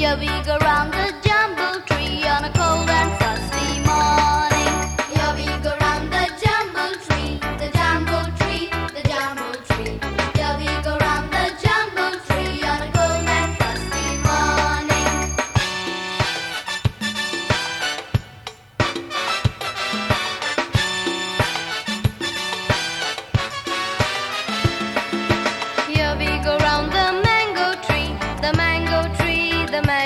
we go round the jumble tree on a cold and frosty morning. Here we go round the jumble tree, the jumble tree, the jumble tree. Here we go round the jumble tree on a cold and frosty morning. Here we go round the mango tree, the mango tree, the mango